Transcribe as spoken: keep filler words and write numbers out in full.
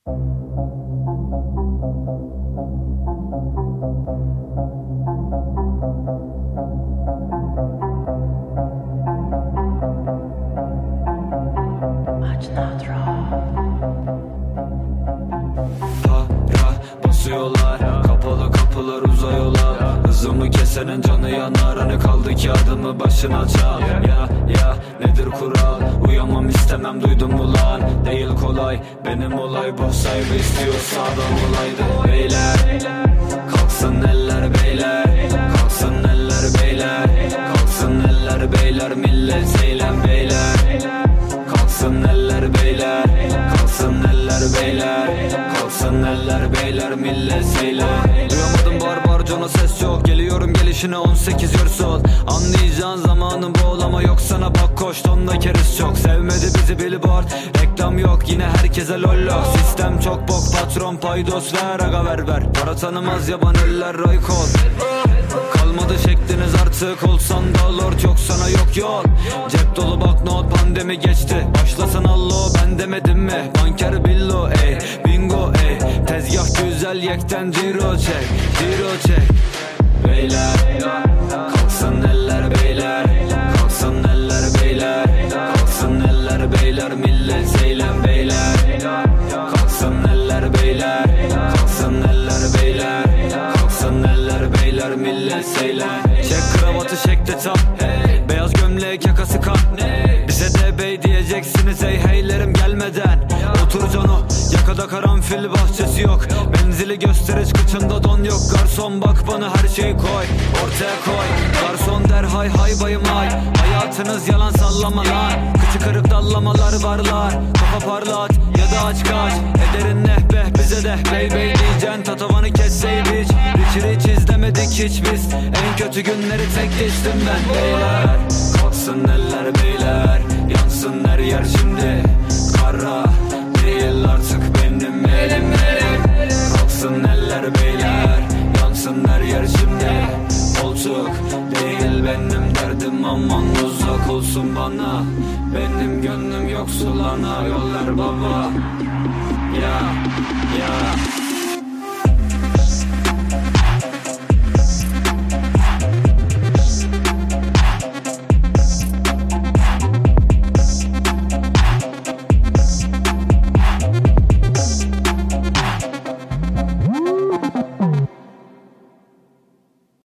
Para basıyorlar, kapalı kapılar uzay yola. Hızımı kesenin canı yanar, hani kaldı ki adımı başına çal. Ya ya nedir kural, uyamam istemem duydum mu lan. Değil kolay benim olay, bu sahibi istiyorsa adam olaydı. Beyler kalksın eller beyler, kalksın eller beyler, kalksın eller beyler, millet zeylem beyler. Kalksın eller beyler, kalksın eller beyler, kalksın eller beyler, millet zeylem. Duyamadım bar bar cana ses yok, geliyorum gelişine on sekiz yorsol. Anlayacağın zamanın bol ama yok sana bak koş, tonla keriz çok. Sevmedi bizi billboard, reklam yok yine herkese lollo. Sistem çok bok, patron paydos ver aga ver ver. Para tanımaz yaban eller raykol. Kalmadı şekliniz artık, olsan da lord yok sana yok yol. Cep dolu bak not, pandemi geçti başlasın allo, ben demedim mi? Banker billo ey, bingo ey. Tezgah güzel yekten ciro çek, ciro çek. Beyler kalksın eller beyler, kalksın eller beyler, kalksın eller beyler, millet zeylem beyler. Kalksın eller beyler, kalksın eller beyler, kalksın eller beyler, millet zeylem. Çek kravatı çek de tam, beyaz gömlek yakası kan. Bize de bey diyeceksiniz hey heylerim gelmeden. Otur cano yakada karanfil bahçesi yok. Benzili gösteriş kıçında don yok. Garson bak bana her şeyi koy, ortaya koy. Garson der hay hay bayım hay. Hayatınız yalan sallama lan. Kıçı kırık dallamalar varlar. Kafa parlat ya da aç kaç. Ederin nehbeh bize de bey bey diyeceksin. Tatavanı kessey biç. Rich rich izlemedik hiç biz. En kötü günleri tek geçtim ben beyler. Kalksın eller beyler, yansın her yer şimdi. Kara değil artık benim elim elim. Kalksın eller beyler, yansın her yer şimdi. Koltuk değil benim derdim, aman uzak olsun bana. Benim gönlüm yoksul ana, yollar baba. Ya ya